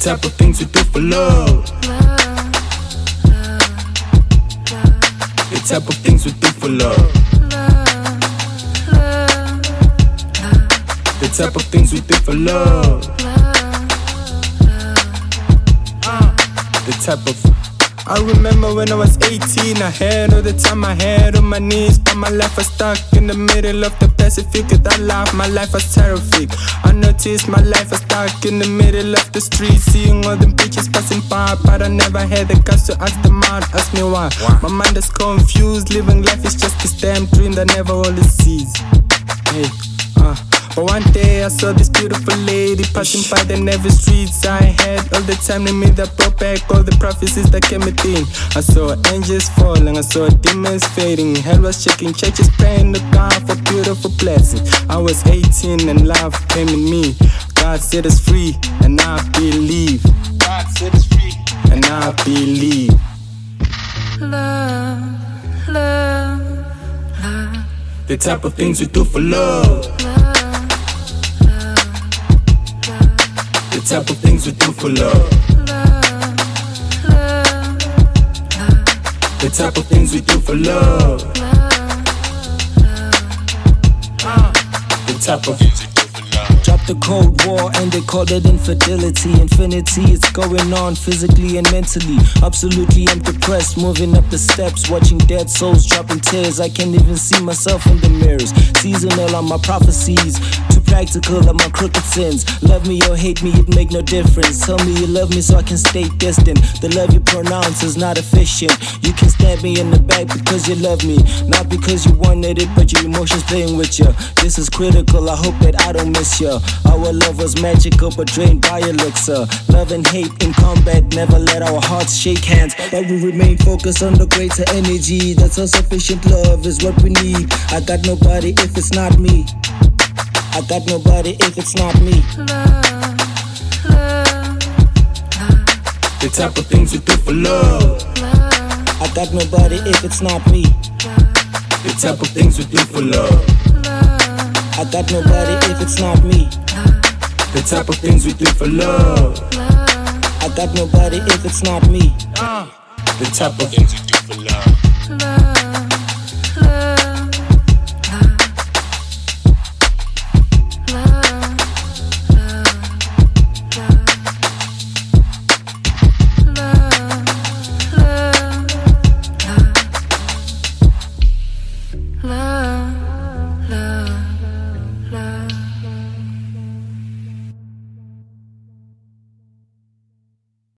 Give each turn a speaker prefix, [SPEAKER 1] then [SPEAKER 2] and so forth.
[SPEAKER 1] type of things we do for love. The type of things we do for love. The type of things we do for love. The type of. I remember when I was 18, I had all the time I had on my knees, but my life was stuck in the middle of the Pacific. That life, my life was terrific. I noticed my life was stuck in the middle of the street, seeing all them bitches passing by, but I never had the guts to ask them out. Ask me why. My mind is confused. Living life is just this damn dream that never always sees. Hey, But one day I saw this beautiful lady passing by the Navy streets. I had all the time in me that brought back all the prophecies that came within. I saw angels falling, I saw demons fading. Hell was shaking, churches praying to God for beautiful blessings. I was 18 and love came in me. God set us free and I believe. God set us free and I believe.
[SPEAKER 2] Love, love, love.
[SPEAKER 1] The type of things we do for love. The type of things we do for love. The type of things we do for love. The type of things we do for love.
[SPEAKER 3] Dropped the Cold War and they called it infidelity. Infinity, it's going on physically and mentally. Absolutely, I'm depressed, moving up the steps, watching dead souls dropping tears. I can't even see myself in the mirrors. Seasonal on my prophecies, too practical on my crooked sins. Love me or hate me, it make no difference. Tell me you love me so I can stay distant. The love you pronounce is not efficient. You can stab me in the back because you love me, not because you wanted it, but your emotions playing with you. This is critical, I hope that I don't miss you. Our love was magical but drained by elixir. Love and hate in combat, never let our hearts shake hands, but we remain focused on the greater energy. That's all sufficient love is what we need. I got nobody if it's not me. I got nobody if it's not me.
[SPEAKER 2] Love, love, love.
[SPEAKER 1] The type of things we do for love.
[SPEAKER 3] I got nobody if it's not me.
[SPEAKER 1] The type of things we do for love.
[SPEAKER 3] I got nobody if it's not me.
[SPEAKER 1] The type of things we do for love.
[SPEAKER 3] I got nobody if it's not me.
[SPEAKER 1] The type of things we do for love.